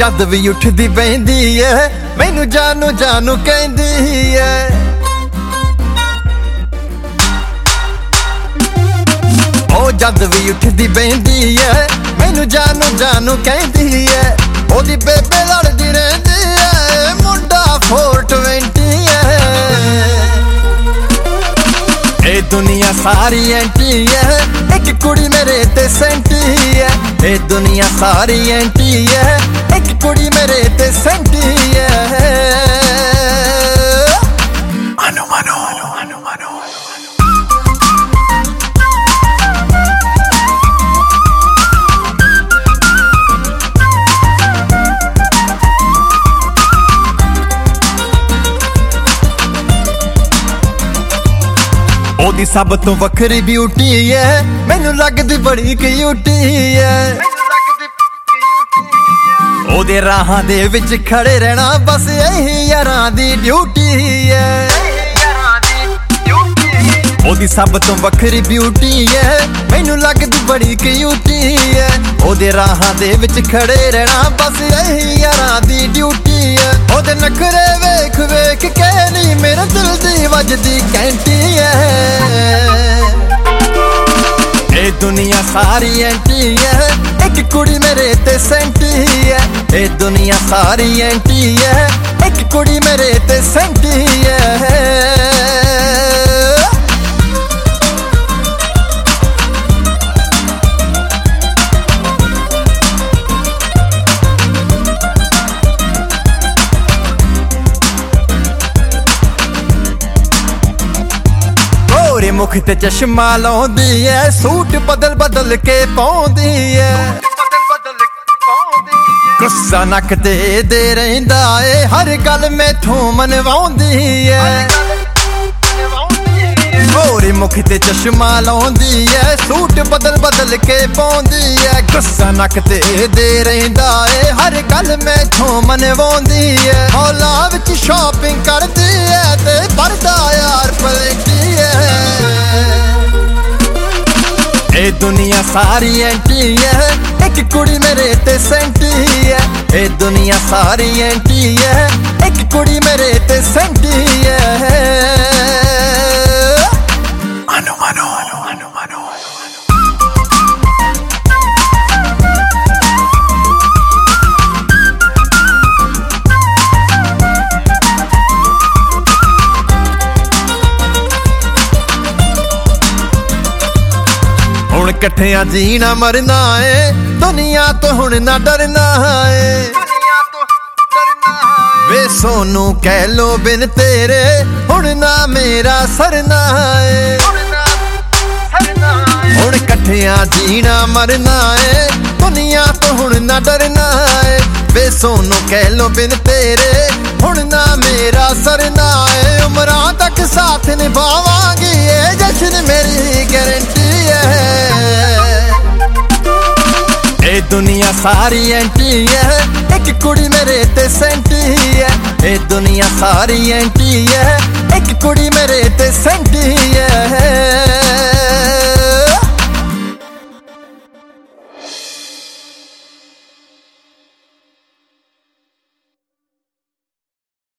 जद भी उठदी बहंदी है मैनू जानू जानू कहंदी है। ओ जद भी उठदी बहंदी है मैनू जानू जानू कहंदी है। ओदी बेबे लड़दी रहंदी है मुंडा 420 है। ए दुनिया सारी एंटी है एक कुड़ी मेरे ते सेंटी है। ए दुनिया सारी एंटी है एक कुड़ी मेरे ते सेंटी है। मानो मानो मानो मानो ओदी सब तो वखरी ब्यूटी है मैनू लगदी बड़ी क्यूटी है। ओदे राहां दे विच खड़े रहना बस यही यारां दी ड्यूटी है। ओदी सब तो वखरी ब्यूटी है मैनू लगदी बड़ी क्यूटी है। ओदे राहां दे विच खड़े रहना बस यही यारां दी ड्यूटी है। ओदे नखरे वेख वेख के नी मेरे दिल दी वजदी घंटी है। ए दुनिया सारी एंटी है एक कुड़ी मेरे ते सेंटी है। ए दुनिया सारी एंटी है एक कुड़ी मेरे ते सेंटी है। मुख ते चश्मा लाउंदी है सूट बदल बदल के पाउंदी है। गुस्सा नक ते दे रहिंदा है हर गल मैथों मनवाउंदी है। गोरे मुख ते चश्मा लाउंदी है सूट बदल बदल के पाउंदी है। गुस्सा नक ते दे रहिंदा है हर गल मैथों मनवाउंदी है। हौला विच शॉपिंग करदी है ते भरदा यार पलटी है। ए दुनिया सारी एंटी है एक कुड़ी मेरे ते सेंटी है। ए दुनिया सारी एंटी है एक कुड़ी मेरे ते सेंटी है। मानो मानो मानो मानो हुण कट्ठियां जीना मरना है दुनिया तो हुण ना डरना है। वे सोनू कह लो बिन तेरे हुण ना मेरा सरना है। हुण कट्ठियां जीना मरना है दुनिया तो हुण ना डरना है। वे सोनू कह लो बिन तेरे हुण ना मेरा सरना है। उमरां तक साथ निभावांगी ये जश्न मेरी गारंटी है। ए दुनिया सारी एंटी है एक कुड़ी मेरे ते सेंटी है। ए दुनिया सारी एंटी है एक कुड़ी मेरे ते सेंटी है।